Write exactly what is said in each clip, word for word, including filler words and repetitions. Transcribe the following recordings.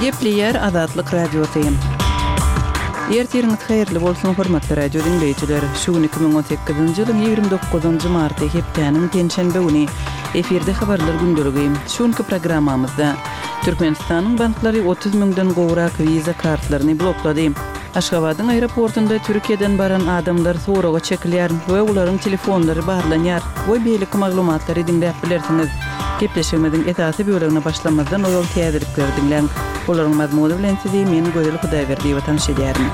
Gepleyer Azatlyk radiosyň. Ertiriňiz haýyrly bolsun hormatly radio dinleýijiler. Şu iki bin on sekizinji ýylyň ýigirme dokuzynjy marty hepdeniň tenşenbe güni efirde habarlar gündöligi. Şuňky programmamyzda Türkmenistanyň banklary otuz miňden gowrak viza kartlaryny bloklady. Aşgabatyň aeroportunda Türkiýeden baran adamlar soraga çekilýär we olaryň telefonlary barlanýar. Bu beýlik maglumatlary dinläp bilersiňiz. Gepleşmediň esasy bölegine başlamazdan o ýol täzirlikleri dinleň. Olaryň mazmuny bilen sizi men Gözel Hudaýberdi we tanışýarym.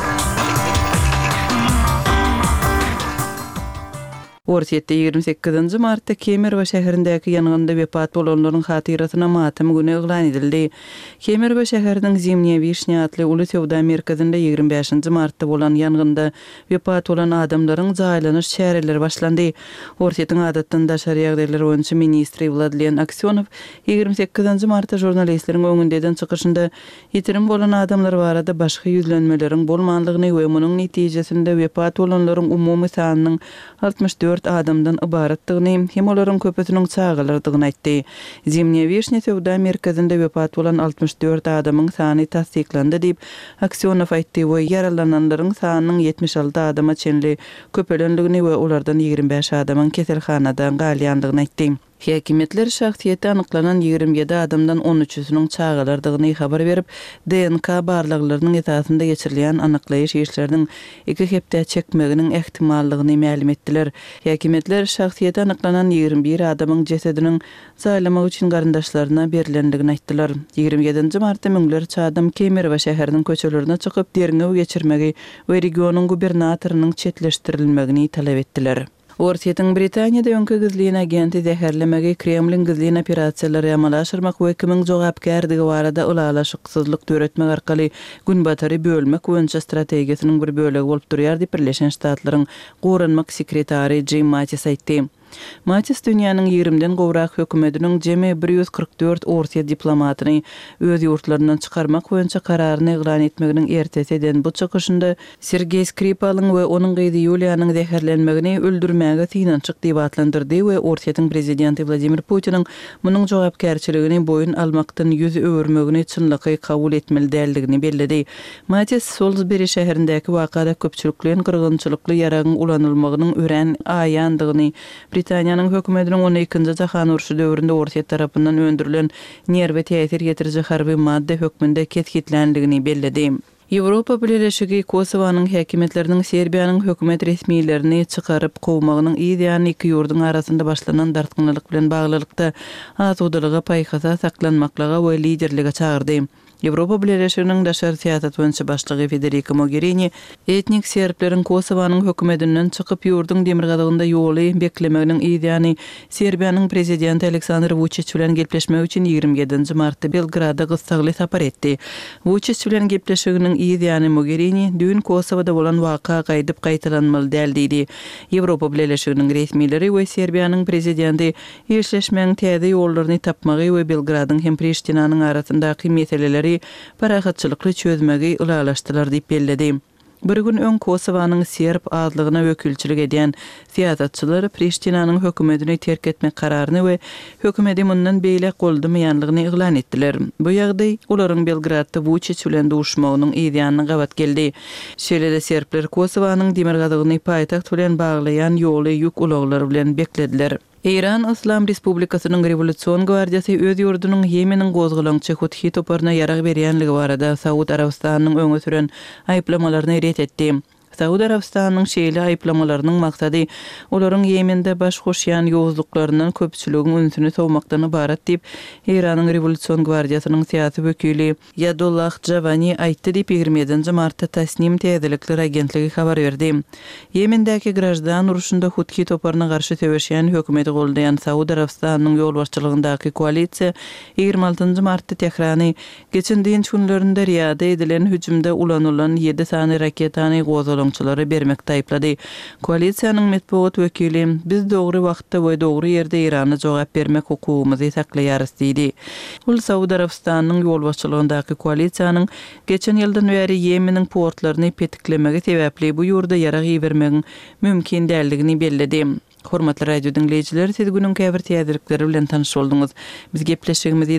Orsiýetde ýigirme sekizinji martda Kemerwe şäherindäki ýangynda wepat bolanlaryň hatyrasyna matam güni eglan edildi. Kemerwe şäheriniň Zimniye Vişня atly uly sowda merkezinde ýigirme beşinji martda bolan ýangynda wepat bolan adamlaryň jaýlanyş şäherleri başlandy. Orsiýetiň adatdan daşary ýagdaýlar boýunça ministri Vladlen Aksionow ýigirme sekizinji martda jurnalistleriň öňündeden çykyşynda ýetirim bolan adamlar barada başga ýüzlenmeleriň bolmanlygyny we munyň netijesinde wepat bolanlaryň umumy sanynyň altmış dört adamdan ibaratdygyny hem olaryň köpüsiniň çağılardygyny aýtdy. Zimniye Vişня sowda merkezinde wepat bolan altmış dört adamyň sany tasdiklandy diýip Aksionow aýtdy we ýaralananlaryň sanynyň yetmiş alty adama çenli köpelenligini we olardan ýigirme beş adamyň keselhanadan galýandygyny aýtdy. Häkimetler şahsiýeti anyklanan ýigirme ýedi adamdan on üçüsiniň çağılardygyny habar berip, D N K barlaklarynyň esasynda geçirilýän anyklaýyş işleriniň iki hepde çekmeginiň ehtimallygyny ma'lum etdiler. Häkimetler şahsiýeti anyklanan ýigirme bir adamyň jesediniň zaýlamak üçin garyndaşlaryna berilendigini aýtdylar. ýigirme ýedinji martda müňler çadam Kemerwe şäheriniň köçelerine çykyp derňew geçirmegi we regionyň gubernatorynyň çetleşdirilmegini talap etdiler. Orsiýetiň Britaniýada öňkü gizliň agenti zäherlemegi Kremlin gizliň operasiýalary amala aşyrmak we kimiň jogapkärligi barada ulalaşyksyzlyk töretmek arkaly gün batary bölmek boýunça strategiýasynyň bir bölegi bolup durýar diýip Birleşen Ştatlaryň Goranmak sekretary Jim Mattis aýtdy. Mattis dünýäniň ýigrimeden gowrak hökümetiniň jemi bir ýüz kırk dört Orsiýa diplomatyny öz ýurtlaryndan çykarmak boýunça kararyny eglan etmeginiň ertesiden bu çykyşynda Sergey Skripal'yň we onuň gyzy Yuliýanyň zäherlenmegini öldürmäge synançyk diýip atlandyrdy we Orsiýetiň prezidenti Vladimir Putiniň munyň jogapkärçiligini boýun almakdan ýüz öwürmegini çynlygy kabul etmeli däldigini bellädi. Mattis Salisbury şäherindäki wakada köpçülikliň gyrgynçylykly ýaragyň ulanylmagynyň ören aýandygyny Britaniýanyň hökümetiniň on ikinji jahan uruşy döwründe Orsiýet tarapyndan öndürilen nerwe täsir getiriji harby madde hökmünde ketgitlendigini bellädi. Ýewropa Birleşigi Kosowanyň häkimetleriniň Serbiýanyň hökümet resmiýetlerini çykaryp gowmagynyň ideýany iki ýurdun arasynda başlanan dartgynlyk bilen baglylykda azudalyga paýhasa saklanmaklyga we liderlige çağırdy. Ýewropa Birleşiginiň daşary siýasat boýunça başlygy Federica Mogherini etnik serbleriň Kosowanyň hökümetinden çykyp ýurdun demirgadygynda ýoly beklemeginiň ideýany Serbiýanyň prezidenti Aleksandr Vučić bilen gepleşmek üçin ýigirme ýedinji martda Belgrada gysgaly sapar etdi. Vučić bilen gepleşiginiň ideýany Mogherini dün Kosowada bolan waka gaýdyp gaýtalanmaly däl diýdi. Ýewropa Birleşiginiň resmiýetleri we Serbiýanyň prezidenti ýeşleşmeň täze ýollaryny tapmagy we Belgradyň hem Priştinanyň arasyndaky meseleleri parahatçylykly çözmegi ulalaşdylar diýip bellädi. Bir gün öň Kosowanyň Serb adlygyna wekilçilik edýän siýasatçylar Priştinanyň hökümetini terk etmek kararyny we hökümeti mundan beýle goldamaýanlygyny eglan etdiler. Bu ýagdaý olaryň Belgradda Vučić bilen duşmagynyň ideýanyny gabat geldi. Şeýle-de serbler Kosowanyň demirgadygyny paýtagt bilen baglaýan ýoly ýük ulaglary bilen beklediler. Iran Islam Respublikasynyň Rewolýusiýon Gwardiýasy öz ýurdunyň Ýemeniň gozgulaňçy Huthi toparyna ýarag berýänligi barada Saud Arabistanynyň öňe süren aýplamalaryny ret etdi. Saud Arabistanynyň şeýle aýplamalarynyň maksady olaryň Ýemende baş goşýan ýowuzluklaryndan köpçüliginiň ünsüni sowmakdan ibarat diýip Iranyň Rewolýusiýon Gwardiýasynyň syýasy wekili Yadullah Javani aýtdy diýip ýigirme ýedinji martda Tasnim täzelikler agentligi habar berdi. Ýemendäki grajdan uruşynda Huthi toparyna garşy söwüşýän hökümeti goldaýan Saud Arabistanynyň ýolbaşçylygyndaky koalisiýa ýigirme altynjy martda Tehrany geçen diýen günlerinde Riyada edilen hüjümde ulanylan ýedi sany raketany gozulaňçylary bermekde aýplady. Koalisiýanyň metbuat wekili biz dogry wagtda we dogry ýerde Irana jogap bermek hukukymyzy saklaýarys diýdi. Ul Saud Arabistanynyň ýolbaşçylygyndaky koalisiýanyň geçen ýyldan beri Ýemeniň portlaryny petiklemegi sebäpli bu ýurda ýarag ýermegiň mümkin däldigini bellädi. Hormatly radio dinleyijiler, siz günün käbir täzelikleri bilen tanyş bolduňyz. Biz gepleşigimizi